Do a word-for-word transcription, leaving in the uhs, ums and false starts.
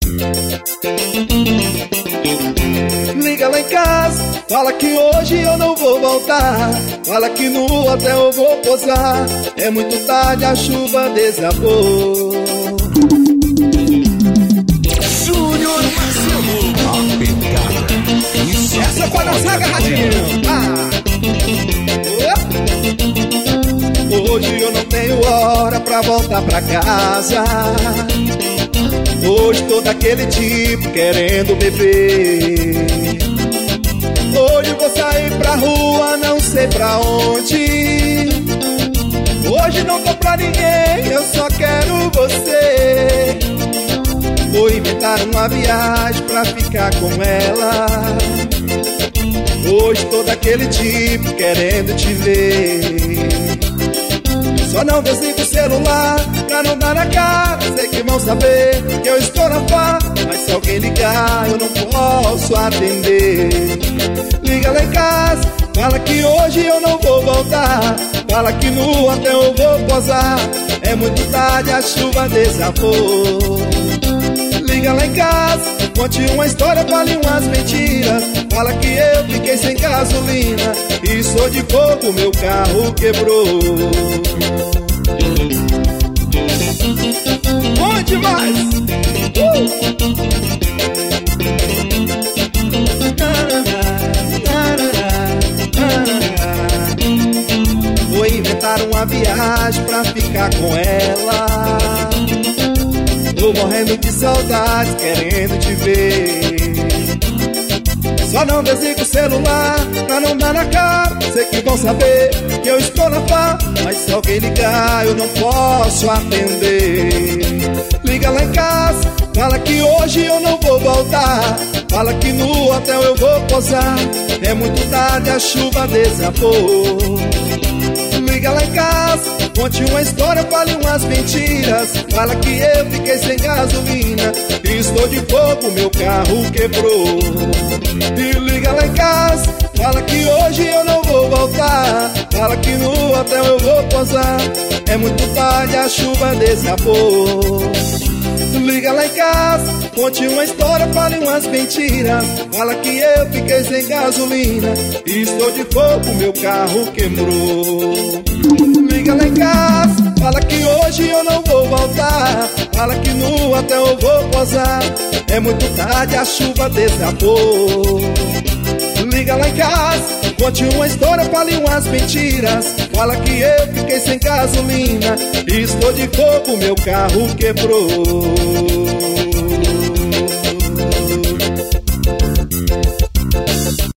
Liga lá em casa, fala que hoje eu não vou voltar. Fala que no hotel eu vou posar. É muito tarde, a chuva desabou. Júnior Marcelo, a pegada. Isso, essa foi a nossa agarradinha. Ah. Hoje eu não tenho hora pra voltar pra casa. Hoje tô daquele tipo querendo beber. Hoje vou sair pra rua, não sei pra onde. Hoje não tô pra ninguém, eu só quero você. Vou inventar uma viagem pra ficar com ela. Hoje tô daquele tipo querendo te ver. Só não desligo o celular pra não dar na cara. Sei que vão saber que eu estou na pá, mas se alguém ligar eu não posso atender. Liga lá em casa, fala que hoje eu não vou voltar. Fala que no hotel eu vou posar. É muito tarde, a chuva desabou. Liga lá em casa, conte uma história, fale umas mentiras. Fala que eu fiquei sem gasolina e sou de fogo, meu carro quebrou. Bom demais! Uh! Vou inventar uma viagem pra ficar com ela. Tô morrendo de saudade, querendo te ver. Só não desligo o celular pra não dar na cara. Sei que vão saber que eu estou na pá, mas se alguém ligar eu não posso atender. Liga lá em casa, fala que hoje eu não vou voltar. Fala que no hotel eu vou posar. É muito tarde, a chuva desabou. Liga lá em casa, conte uma história, fale umas mentiras. Fala que eu fiquei sem gasolina e estou de fogo, meu carro quebrou. E liga lá em casa, fala que hoje eu não vou voltar. Fala que no hotel eu vou posar. É muito tarde, a chuva desabou. Liga lá em casa, conte uma história, fale umas mentiras. Fala que eu fiquei sem gasolina e estou de fogo, meu carro quebrou. Liga lá em casa, fala que hoje eu não vou voltar. Fala que no hotel eu vou posar. É muito tarde, a chuva desabou. Liga lá em casa, conte uma história, fale umas mentiras. Fala que eu fiquei sem gasolina e estou de fogo, meu carro quebrou.